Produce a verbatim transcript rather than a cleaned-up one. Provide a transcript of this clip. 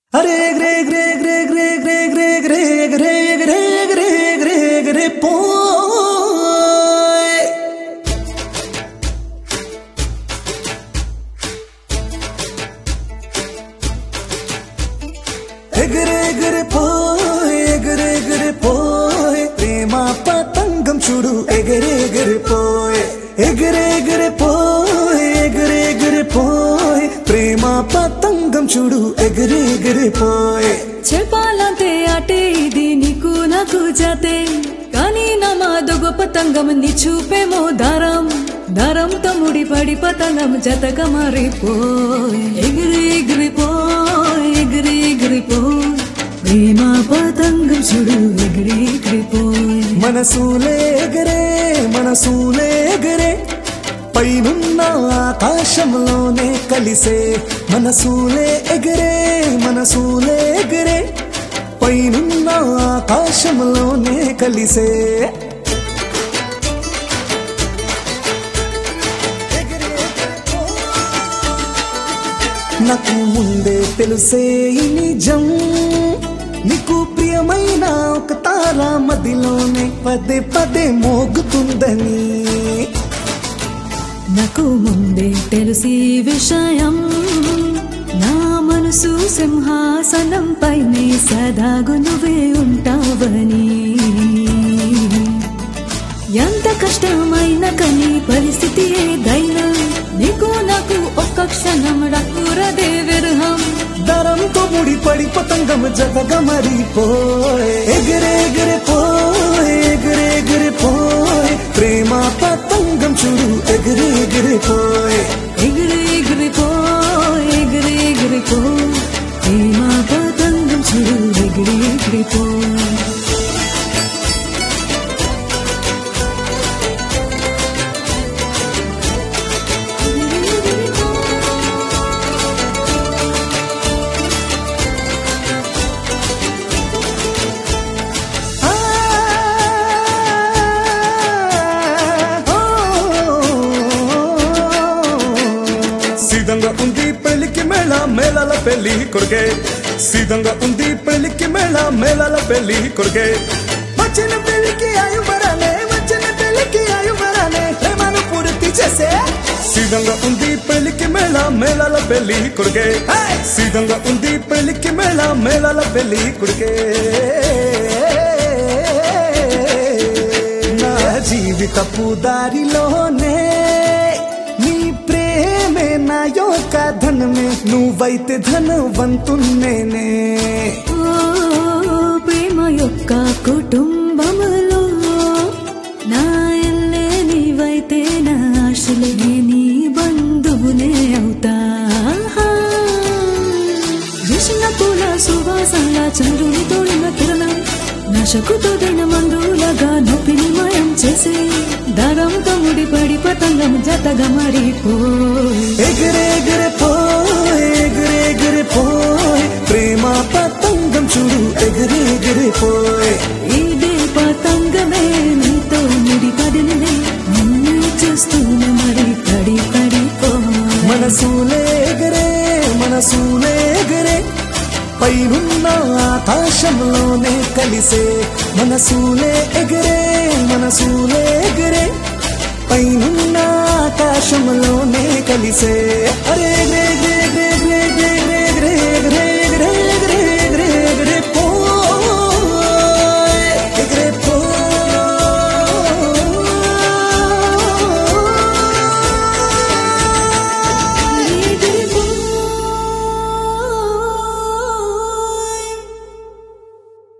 अरे ग्रे ग्रे ग्रे ग्रे ग्रे ग्रे ग्रे ग्रे ग्रे ग्रे ग्रे ग्रे पोय ఎగరే ఎగరే పోయ్ ఎగరే ఎగరే పోయ్ ప్రేమ పతంగం చూడు ఎగరే ఎగరే పోయ్ ఎగరే ఎగరే పోయ్ ఎగరే ఎగరే పోయ్ ప్రేమ పతంగం చూడు ఎగరే ఎగరే పోయ్ చెప్పాలంటే అటే ఇది నీకు నాకు జతే కానీ నా మాదొగ పతంగం నీ చూపేమో దారం దారంతో ముడిపడి పతంగం జతగా మారిపోయ్ ఎగిరి ఎగిరిపోయ్ ఎగిరి ఎగిరిపోయ్ ప్రేమ పతంగం చూడు ఎగిరి ఎగిరిపోయ్ మనసులే ఎగరే మనసులే ఎగరే పైనున్న ఆకాశంలోనే కలిసే మనసులే ఎగరే మనసులే ఎగరే పైనున్న ఆకాశంలోనే కలిసే నాకు ముందే తెలుసే ఈ నిజం నీకు ప్రియమైన ఒక తార మదిలోనే పదే పదే మోగుతుందని నాకు ముందే తెలిసి విషయం నా మనసు సింహాసనం పైనే సదాగు నువ్వే ఉంటావని ఎంత కష్టమైన కని పరిస్థితి ఏదైనా నీకు నాకు ఒక్క క్షణం రకురదే విరహం దారంతో ముడిపడి పతంగం జతగా మరిపోయ్ ఎగరే ఎగరే పోయ్ ఎగరే ఎగరే పోయ్ ప్రేమ పతంగం చూడు ఎగరే ఎగరే పోయ్ ఎగిరి ఎగిరిపోయ్ ఎగిరి ఎగిరిపోయ్ ప్రేమ పతంగం చూడు ఎగిరి ఎగిరిపోయ్ సిద్ధంగా ఉంది పెళ్లికి మేళ మేళల పెళ్లి కొరికే సిద్ధంగా ఉంది పెళ్లికి మేళ మేళల పెళ్లి కొరికే వచ్చిన పెళ్లికి ఆయుమరానే వచ్చిన పెళ్లికి ఆయుమరానే ప్రేమను పూర్తి చేసే సిద్ధంగా ఉంది పెళ్లికి మేళ మేళల పెళ్లి కొరికే సిద్ధంగా ఉంది పెళ్లికి మేళ మేళల పెళ్లి కొరికే నా జీవితపు దారిలోనే నా యొక్క ధనమే నువ్వైతే ధనవంతున్నేనే ప్రేమ యొక్క కుటుంబములో నా ఎల్లే నీవైతే నా ఆశలే నీ బంధువునే అవుతా విషణ పూల సువాసనలా చంద్రుని తోడిన కిరణం నశకుతో దిన మందులగా నొప్పిని మాయం చేసే దారంతో ముడిపడి పతంగం జతగా మారిపోయ్ ఎగరే ఎగరే పోయ్ ఎగరే ఎగరే పోయ్ ప్రేమ పతంగం చూడు ఎగరే ఎగరే పోయ్ ఇదే పతంగమే నీతో ముడిపడినదే నిన్ను చూస్తూనే మరి పడి పడిపోయ్ మనసులే ఎగరే మనసులే ఎగరే పైనున్న ఆకాశంలోనే కలిసే మనసులే ఎగరే మనసులే ఎగరే పైనున్న ఆకాశంలోనే కలిసే అరే